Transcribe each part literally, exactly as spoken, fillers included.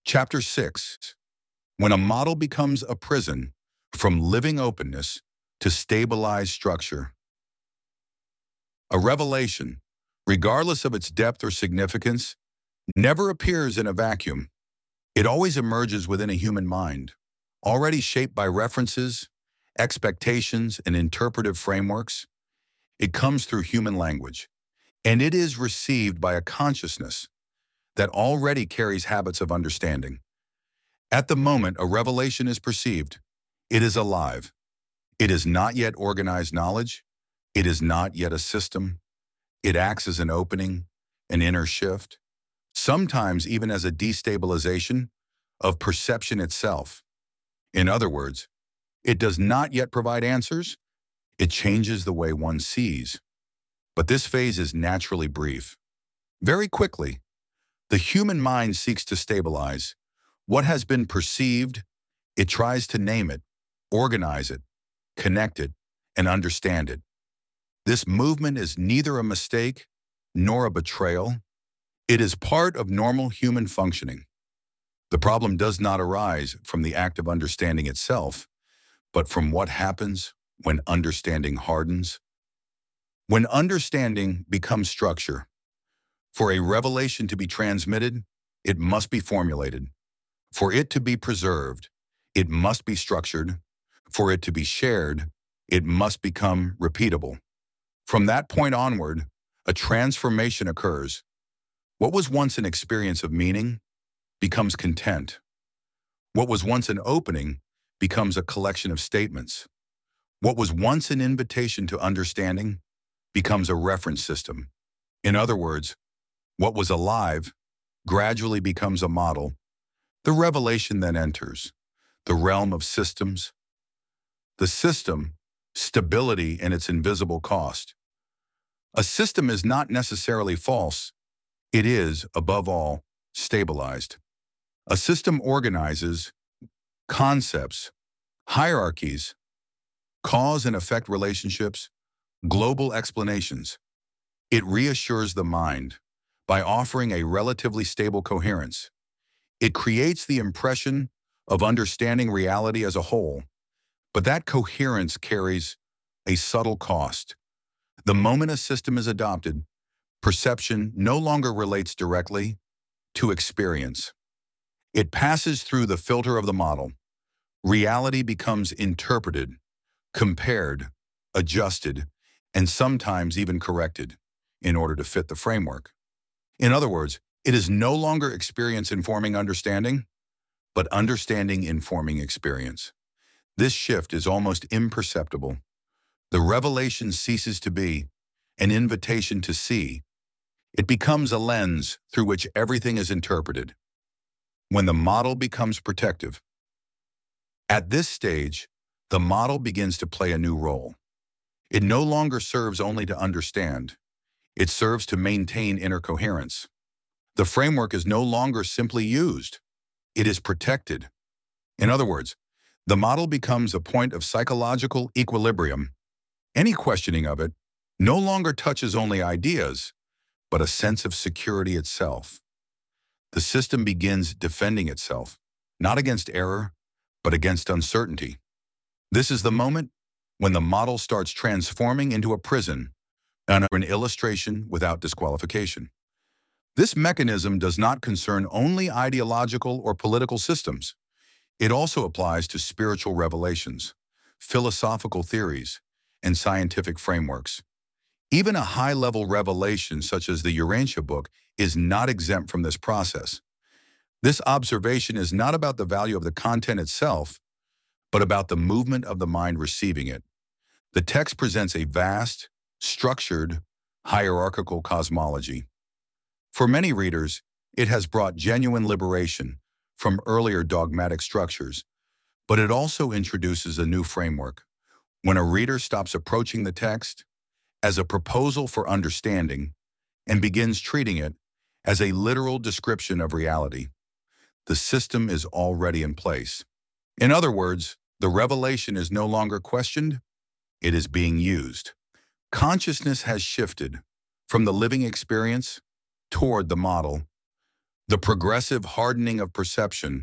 Chapter six. When a model becomes a prison, from living openness to stabilized structure. A revelation, regardless of its depth or significance, never appears in a vacuum. It always emerges within a human mind, already shaped by references, expectations, and interpretive frameworks. It comes through human language, and it is received by a consciousness that already carries habits of understanding. At the moment a revelation is perceived, it is alive. It is not yet organized knowledge. It is not yet a system. It acts as an opening, an inner shift, sometimes even as a destabilization of perception itself. In other words, it does not yet provide answers. It changes the way one sees. But this phase is naturally brief. Very quickly, the human mind seeks to stabilize what has been perceived. It tries to name it, organize it, connect it, and understand it. This movement is neither a mistake nor a betrayal. It is part of normal human functioning. The problem does not arise from the act of understanding itself, but from what happens when understanding hardens. When understanding becomes structure, for a revelation to be transmitted, it must be formulated. For it to be preserved, it must be structured. For it to be shared, it must become repeatable. From that point onward, a transformation occurs. What was once an experience of meaning becomes content. What was once an opening becomes a collection of statements. What was once an invitation to understanding becomes a reference system. In other words, what was alive gradually becomes a model. The revelation then enters the realm of systems. The system, stability and its invisible cost. A system is not necessarily false. It is, above all, stabilized. A system organizes concepts, hierarchies, cause and effect relationships, global explanations. It reassures the mind by offering a relatively stable coherence. It creates the impression of understanding reality as a whole, but that coherence carries a subtle cost. The moment a system is adopted, perception no longer relates directly to experience. It passes through the filter of the model. Reality becomes interpreted, compared, adjusted, and sometimes even corrected in order to fit the framework. In other words, it is no longer experience informing understanding, but understanding informing experience. This shift is almost imperceptible. The revelation ceases to be an invitation to see. It becomes a lens through which everything is interpreted. When the model becomes protective, at this stage, the model begins to play a new role. It no longer serves only to understand. It serves to maintain inner coherence. The framework is no longer simply used. It is protected. In other words, the model becomes a point of psychological equilibrium. Any questioning of it no longer touches only ideas, but a sense of security itself. The system begins defending itself, not against error, but against uncertainty. This is the moment when the model starts transforming into a prison and an illustration without disqualification. This mechanism does not concern only ideological or political systems. It also applies to spiritual revelations, philosophical theories, and scientific frameworks. Even a high-level revelation such as the Urantia book is not exempt from this process. This observation is not about the value of the content itself, but about the movement of the mind receiving it. The text presents a vast, structured, hierarchical cosmology. For many readers, it has brought genuine liberation from earlier dogmatic structures, but it also introduces a new framework. When a reader stops approaching the text as a proposal for understanding and begins treating it as a literal description of reality, the system is already in place. In other words, the revelation is no longer questioned, it is being used. Consciousness has shifted from the living experience toward the model. The progressive hardening of perception.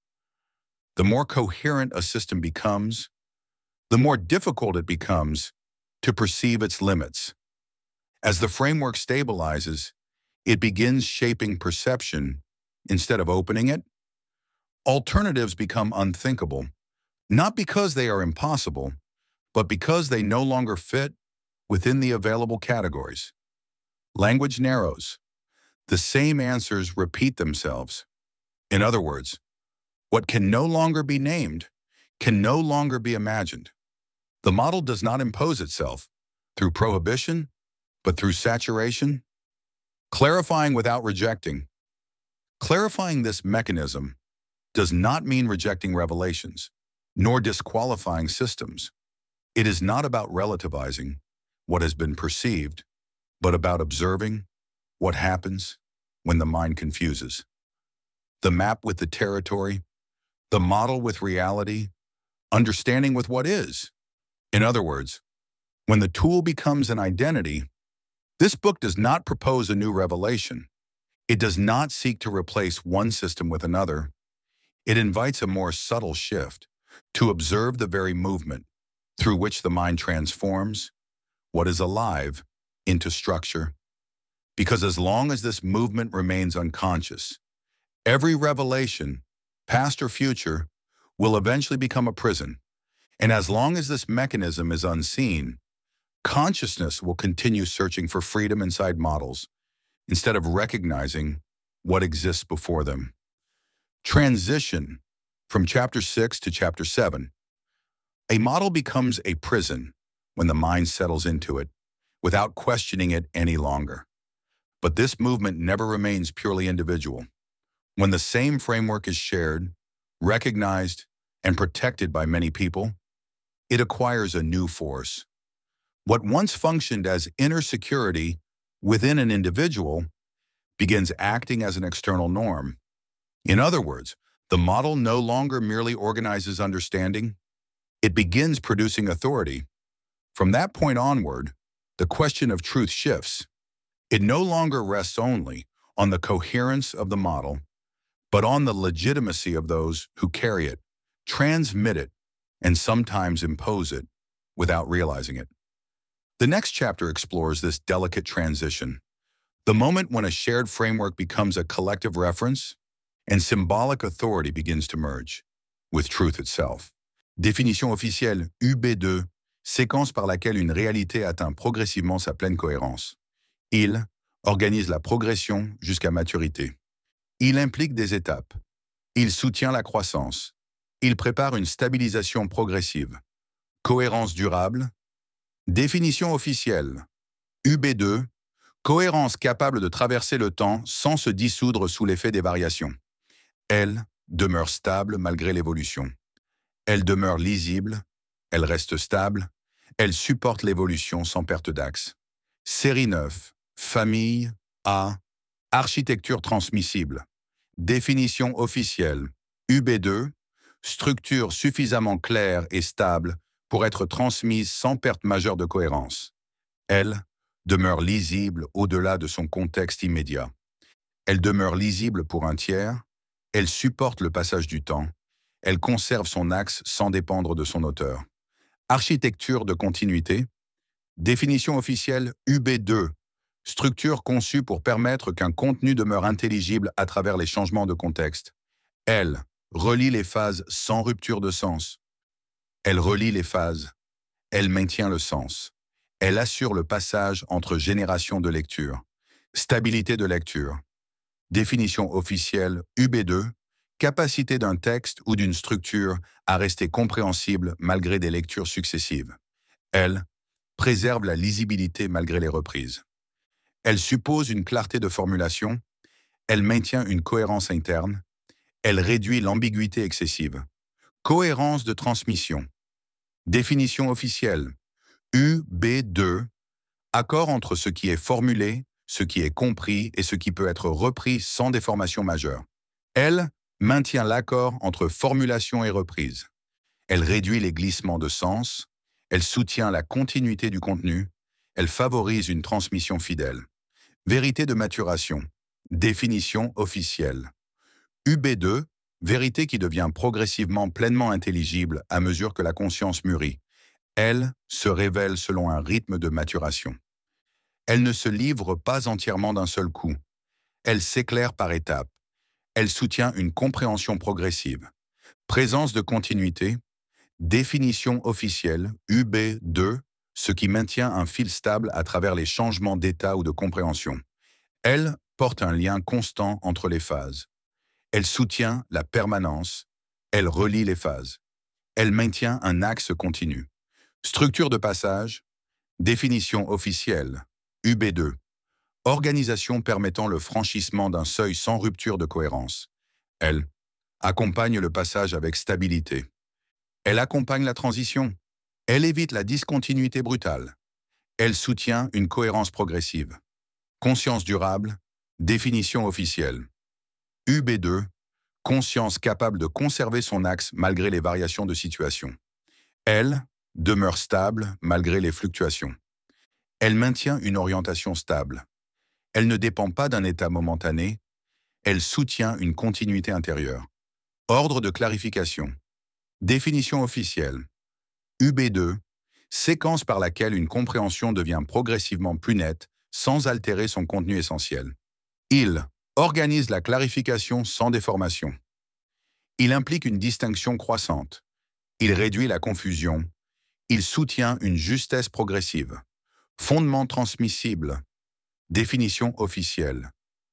The more coherent a system becomes, the more difficult it becomes to perceive its limits. As the framework stabilizes, it begins shaping perception instead of opening it. Alternatives become unthinkable, not because they are impossible, but because they no longer fit within the available categories. Language narrows. The same answers repeat themselves. In other words, what can no longer be named can no longer be imagined. The model does not impose itself through prohibition, but through saturation. Clarifying without rejecting. Clarifying this mechanism does not mean rejecting revelations, nor disqualifying systems. It is not about relativizing what has been perceived, but about observing what happens when the mind confuses. The map with the territory, the model with reality, understanding with what is. In other words, when the tool becomes an identity, this book does not propose a new revelation. It does not seek to replace one system with another. It invites a more subtle shift to observe the very movement through which the mind transforms what is alive into structure. Because as long as this movement remains unconscious, every revelation, past or future, will eventually become a prison. And as long as this mechanism is unseen, consciousness will continue searching for freedom inside models instead of recognizing what exists before them. Transition from chapter six to chapter seven. A model becomes a prison when the mind settles into it without questioning it any longer. But this movement never remains purely individual. When the same framework is shared, recognized, and protected by many people, it acquires a new force. What once functioned as inner security within an individual begins acting as an external norm. In other words, the model no longer merely organizes understanding, it begins producing authority. From that point onward, the question of truth shifts. It no longer rests only on the coherence of the model, but on the legitimacy of those who carry it, transmit it, and sometimes impose it without realizing it. The next chapter explores this delicate transition, the moment when a shared framework becomes a collective reference and symbolic authority begins to merge with truth itself. Définition officielle U B deux, séquence par laquelle une réalité atteint progressivement sa pleine cohérence. Il organise la progression jusqu'à maturité. Il implique des étapes. Il soutient la croissance. Il prépare une stabilisation progressive. Cohérence durable. Définition officielle. U B deux, cohérence capable de traverser le temps sans se dissoudre sous l'effet des variations. Elle demeure stable malgré l'évolution. Elle demeure lisible, elle reste stable, elle supporte l'évolution sans perte d'axe. Série neuf, famille, A, architecture transmissible. Définition officielle. U B deux, structure suffisamment claire et stable pour être transmise sans perte majeure de cohérence. Elle demeure lisible au-delà de son contexte immédiat. Elle demeure lisible pour un tiers, elle supporte le passage du temps, elle conserve son axe sans dépendre de son auteur. Architecture de continuité. Définition officielle U B deux, structure conçue pour permettre qu'un contenu demeure intelligible à travers les changements de contexte. Elle relie les phases sans rupture de sens. Elle relie les phases. Elle maintient le sens. Elle assure le passage entre générations de lecture. Stabilité de lecture. Définition officielle U B deux, capacité d'un texte ou d'une structure à rester compréhensible malgré des lectures successives. Elle préserve la lisibilité malgré les reprises. Elle suppose une clarté de formulation. Elle maintient une cohérence interne. Elle réduit l'ambiguïté excessive. Cohérence de transmission. Définition officielle. U B deux, accord entre ce qui est formulé, ce qui est compris et ce qui peut être repris sans déformation majeure. Elle maintient l'accord entre formulation et reprise. Elle réduit les glissements de sens. Elle soutient la continuité du contenu. Elle favorise une transmission fidèle. Vérité de maturation. Définition officielle. U B deux, vérité qui devient progressivement pleinement intelligible à mesure que la conscience mûrit. Elle se révèle selon un rythme de maturation. Elle ne se livre pas entièrement d'un seul coup. Elle s'éclaire par étapes. Elle soutient une compréhension progressive. Présence de continuité. Définition officielle, U B deux, ce qui maintient un fil stable à travers les changements d'état ou de compréhension. Elle porte un lien constant entre les phases. Elle soutient la permanence. Elle relie les phases. Elle maintient un axe continu. Structure de passage. Définition officielle, U B deux. Organisation permettant le franchissement d'un seuil sans rupture de cohérence. Elle accompagne le passage avec stabilité. Elle accompagne la transition. Elle évite la discontinuité brutale. Elle soutient une cohérence progressive. Conscience durable. Définition officielle. U B deux. Conscience capable de conserver son axe malgré les variations de situation. Elle demeure stable malgré les fluctuations. Elle maintient une orientation stable. Elle ne dépend pas d'un état momentané. Elle soutient une continuité intérieure. Ordre de clarification. Définition officielle. U B deux. Séquence par laquelle une compréhension devient progressivement plus nette sans altérer son contenu essentiel. Il organise la clarification sans déformation. Il implique une distinction croissante. Il réduit la confusion. Il soutient une justesse progressive. Fondement transmissible. Définition officielle.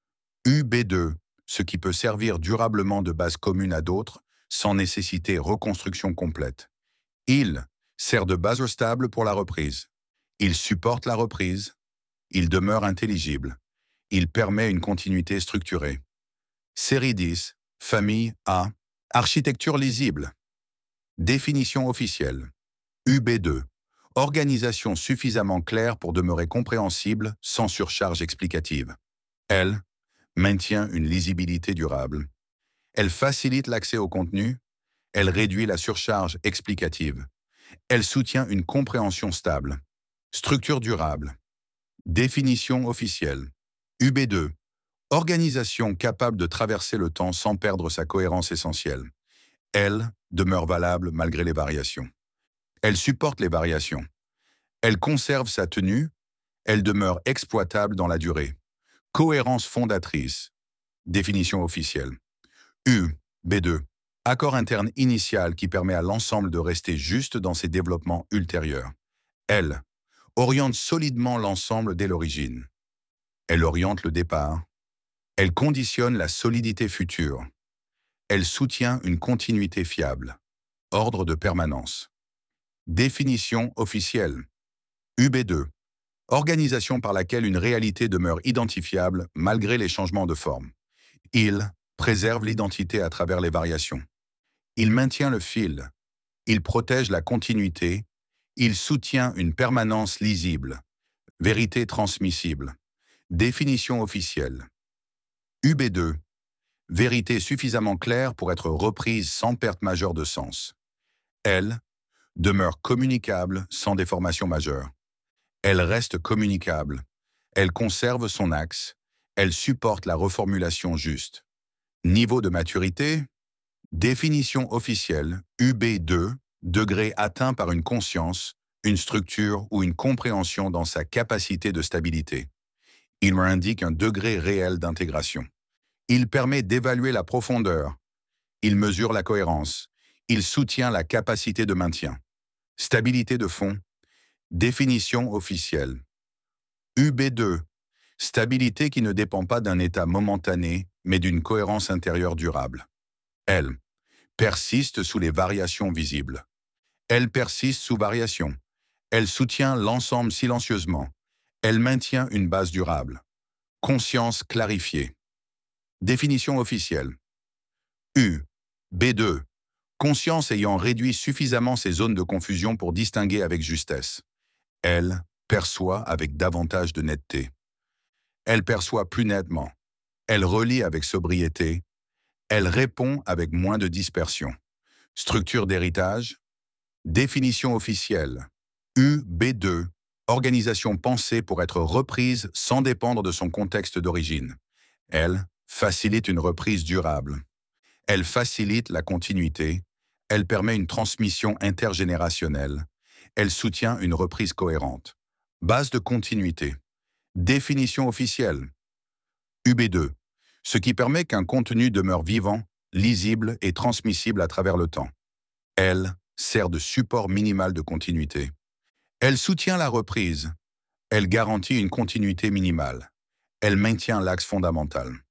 U B deux, ce qui peut servir durablement de base commune à d'autres sans nécessiter reconstruction complète. Il sert de base stable pour la reprise. Il supporte la reprise. Il demeure intelligible. Il permet une continuité structurée. Série dix, famille A, architecture lisible. Définition officielle. U B deux. Organisation suffisamment claire pour demeurer compréhensible sans surcharge explicative. Elle maintient une lisibilité durable. Elle facilite l'accès au contenu. Elle réduit la surcharge explicative. Elle soutient une compréhension stable. Structure durable. Définition officielle. U B deux. Organisation capable de traverser le temps sans perdre sa cohérence essentielle. Elle demeure valable malgré les variations. Elle supporte les variations. Elle conserve sa tenue. Elle demeure exploitable dans la durée. Cohérence fondatrice. Définition officielle. U B deux. Accord interne initial qui permet à l'ensemble de rester juste dans ses développements ultérieurs. Elle oriente solidement l'ensemble dès l'origine. Elle oriente le départ. Elle conditionne la solidité future. Elle soutient une continuité fiable. Ordre de permanence. Définition officielle. U B deux. Organisation par laquelle une réalité demeure identifiable malgré les changements de forme. Il préserve l'identité à travers les variations. Il maintient le fil. Il protège la continuité. Il soutient une permanence lisible. Vérité transmissible. Définition officielle. U B deux. Vérité suffisamment claire pour être reprise sans perte majeure de sens. Elle demeure communicable sans déformation majeure. Elle reste communicable. Elle conserve son axe. Elle supporte la reformulation juste. Niveau de maturité. Définition officielle, U B deux, degré atteint par une conscience, une structure ou une compréhension dans sa capacité de stabilité. Il me indique un degré réel d'intégration. Il permet d'évaluer la profondeur. Il mesure la cohérence. Il soutient la capacité de maintien. Stabilité de fond. Définition officielle. U B deux. Stabilité qui ne dépend pas d'un état momentané, mais d'une cohérence intérieure durable. Elle persiste sous les variations visibles. Elle persiste sous variation. Elle soutient l'ensemble silencieusement. Elle maintient une base durable. Conscience clarifiée. Définition officielle. U B deux. Conscience ayant réduit suffisamment ses zones de confusion pour distinguer avec justesse. Elle perçoit avec davantage de netteté. Elle perçoit plus nettement. Elle relie avec sobriété. Elle répond avec moins de dispersion. Structure d'héritage. Définition officielle. U B deux. Organisation pensée pour être reprise sans dépendre de son contexte d'origine. Elle facilite une reprise durable. Elle facilite la continuité. Elle permet une transmission intergénérationnelle. Elle soutient une reprise cohérente. Base de continuité. Définition officielle. U B deux. Ce qui permet qu'un contenu demeure vivant, lisible et transmissible à travers le temps. Elle sert de support minimal de continuité. Elle soutient la reprise. Elle garantit une continuité minimale. Elle maintient l'axe fondamental.